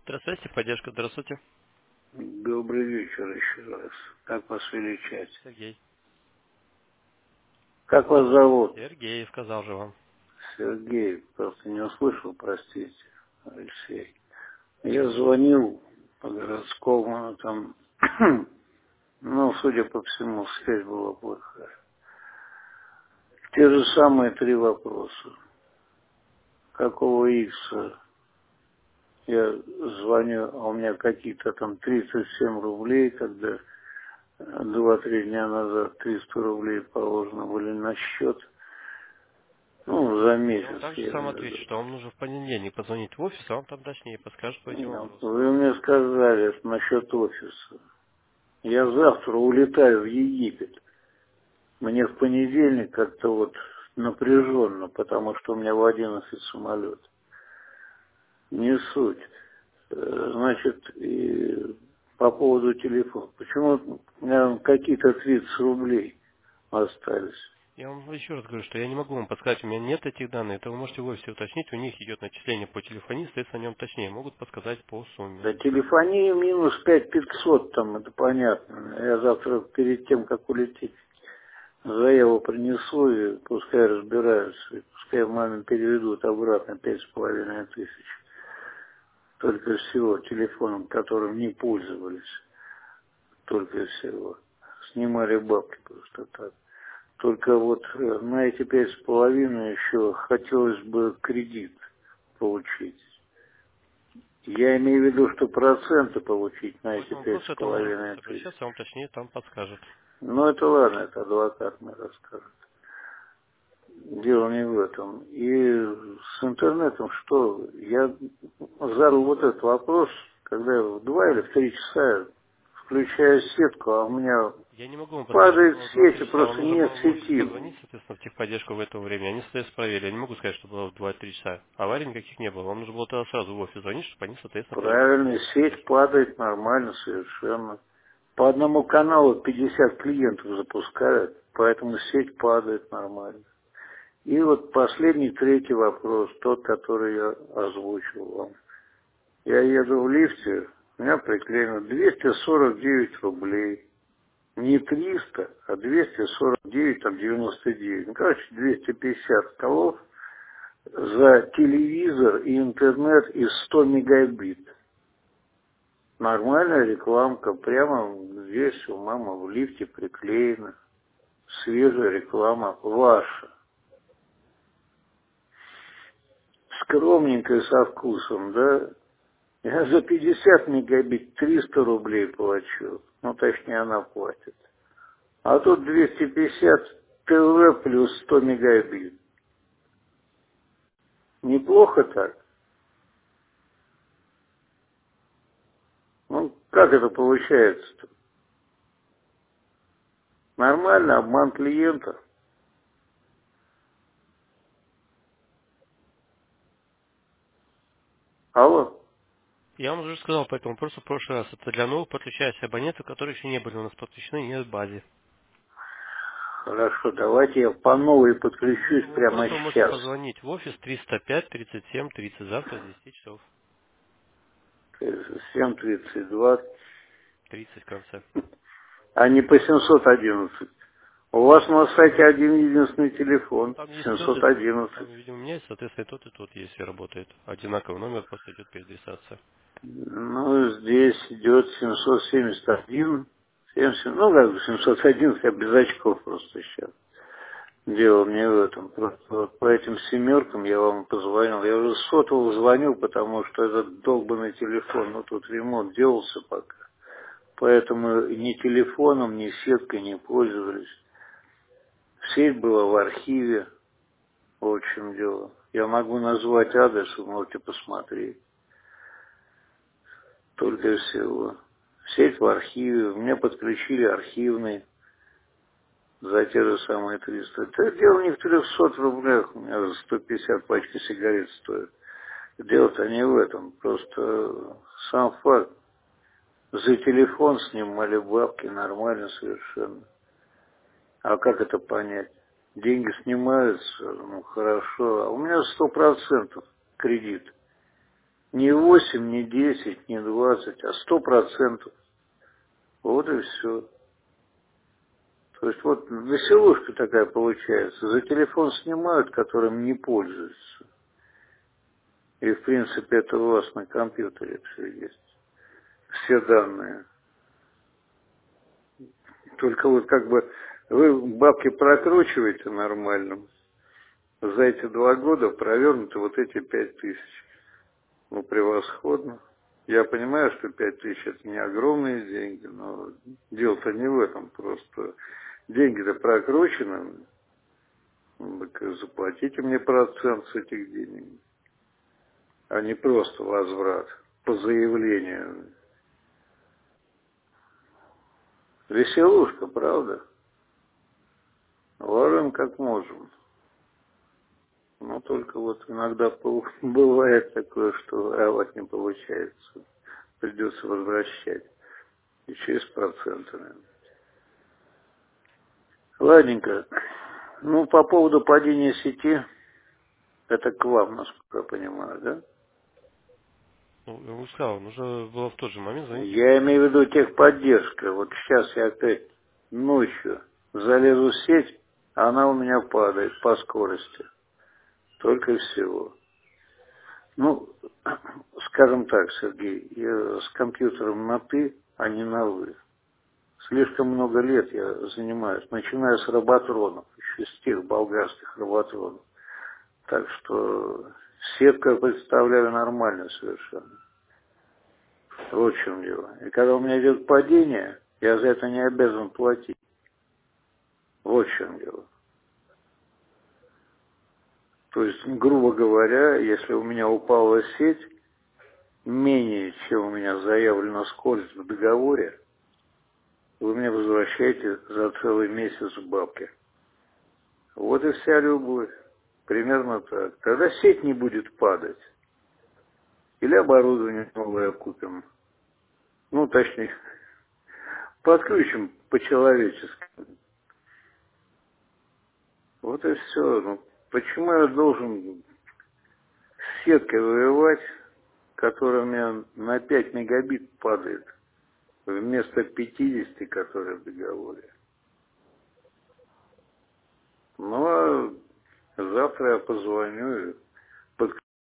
Центр связи, поддержка, здравствуйте. Добрый вечер еще раз. Как вас величать? Сергей. Как вас зовут? Сергей, сказал же вам. Сергей. Просто не услышал, простите, Алексей. Я звонил по городскому, там, ну, судя по всему, связь была плохая. Те же самые три вопроса. Какого икса я звоню, а у меня какие-то там 37 рублей, когда 2-3 дня назад 300 рублей положено были на счет. Ну, за Я вам месяц, также я сам имею в отвечу, виду. что вам нужно в понедельник позвонить в офис, а вам там точнее подскажет по этим Ну, вопросам. вы мне сказали это насчет офиса. Я завтра улетаю в Египет. Мне в понедельник как-то вот напряженно, потому что у меня в 11 самолет. Не суть. Значит, и по поводу телефона. Почему у меня какие-то 30 рублей остались? Я вам еще раз говорю, что я не могу вам подсказать, у меня нет этих данных. Это вы можете в офисе уточнить, у них идет начисление по телефонии, соответственно, они вам точнее могут подсказать по сумме. Да телефония минус 5500 там, это понятно. Я завтра перед тем, как улететь, заяву принесу и пускай разбираются. И пускай маме переведут обратно 5500. Только всего телефоном, которым не пользовались. Только всего. Снимали бабки просто так. Только вот на эти 5500 еще хотелось бы кредит получить. Я имею в виду, что проценты получить на По эти этому пять вопросу с это можно в половиной офис тысяч. обращаться, вам точнее там подскажут. Ну, это ладно, это адвокат мне расскажет. Дело не в этом. И с интернетом что? Я задал вот этот вопрос, когда я в 2 или в 3 часа включаю сетку, а у меня Я не могу вам подсказать, что падает было в 2-3 сеть, и часа. Вам просто нужно нет было в офис сети. позвонить, соответственно, в техподдержку в это время. Они, соответственно, проверили. Я не могу сказать, что было в 2-3 часа. Аварий никаких не было. Вам нужно было тогда сразу в офис звонить, чтобы они, соответственно, проверили Правильно, вашу сеть техподдержку. падает нормально совершенно. По одному каналу 50 клиентов запускают, поэтому сеть падает нормально. И вот последний, третий вопрос, тот, который я озвучил вам. Я еду в лифте, у меня приклеено 249 рублей. Не 300, а 249, там 99. Ну, короче, 250 колов за телевизор и интернет из 100 мегабит. Нормальная рекламка, прямо здесь у мамы в лифте приклеена. Свежая реклама ваша. Скромненькая со вкусом, да? Я за 50 мегабит 300 рублей плачу. Ну, точнее, она платит. А тут 250 ТВ плюс 100 мегабит. Неплохо так? Ну, как это получается-то? Нормально, обман клиента. Алло? Я вам уже сказал по этому вопросу в прошлый раз. Это для новых подключающихся абонентов, которые еще не были у нас подключены, нет в базе. Хорошо, давайте я по новой подключусь Вы прямо просто можете сейчас. позвонить в офис 305-37-30 завтра с 10 часов. 7:32, 30 в конце. а не по 711. У вас на сайте один единственный Ну, телефон. там есть тот и тот. 711. Там, видимо, у меня есть, соответственно, и тот, если работает. Одинаковый номер, просто идет переадресация. Ну, здесь идет 771. 70, ну, как бы 711, я без очков просто сейчас. Дело не в этом. Просто вот по этим семеркам я вам позвонил. Я уже с сотового звонил, потому что этот долбанный телефон, ну, тут ремонт делался пока. Поэтому ни телефоном, ни сеткой не пользовались. Сеть была в архиве. Вот в чем дело. Я могу назвать адрес, вы можете посмотреть. Только и всего. Сеть в архиве. Мне подключили архивный за те же самые 300. Это дело не в 300 рублях. У меня за 150 пачки сигарет стоит. Дело-то не в этом. Просто сам факт. За телефон снимали бабки нормально совершенно. А как это понять? Деньги снимаются, ну хорошо. А у меня 100% кредит. Не 8, не 10, не 20, а 100%. Вот и все. То есть вот веселушка такая получается. За телефон снимают, которым не пользуются. И в принципе это у вас на компьютере все есть. Все данные. Только вот как бы вы бабки прокручиваете нормально. За эти 2 года провернуты вот эти 5000. Ну, превосходно. Я понимаю, что 5000 это не огромные деньги, но дело-то не в этом. Просто деньги-то прокручены. Ну, так заплатите мне процент с этих денег, а не просто возврат по заявлению. Веселушка, правда? Воруем как можем. Но только вот иногда бывает такое, что вот не получается. Придется возвращать. И через проценты, наверное. Ладненько. Ну, по поводу падения сети, это к вам, насколько я понимаю, да? Ну, я уже сказал, нужно было в тот же момент звонить. Я имею в виду техподдержка. Вот сейчас я опять ночью залезу в сеть, а она у меня падает по скорости. Только и всего. Ну, скажем так, Сергей, я с компьютером на «ты», а не на «вы». Слишком много лет я занимаюсь, начиная с роботронов, еще с тех болгарских роботронов. Так что сетку я представляю нормально совершенно. Вот в чем дело. И когда у меня идет падение, я за это не обязан платить. Вот в чем дело. То есть, грубо говоря, если у меня упала сеть, менее, чем у меня заявлена скорость в договоре, вы мне возвращаете за целый месяц бабки. Вот и вся любовь. Примерно так. Тогда сеть не будет падать. Или оборудование новое купим. Ну, точнее, подключим по-человечески. Вот и все. Ну, почему я должен с сеткой воевать, которая у меня на 5 мегабит падает, вместо 50, которые в договоре? Ну, а завтра я позвоню и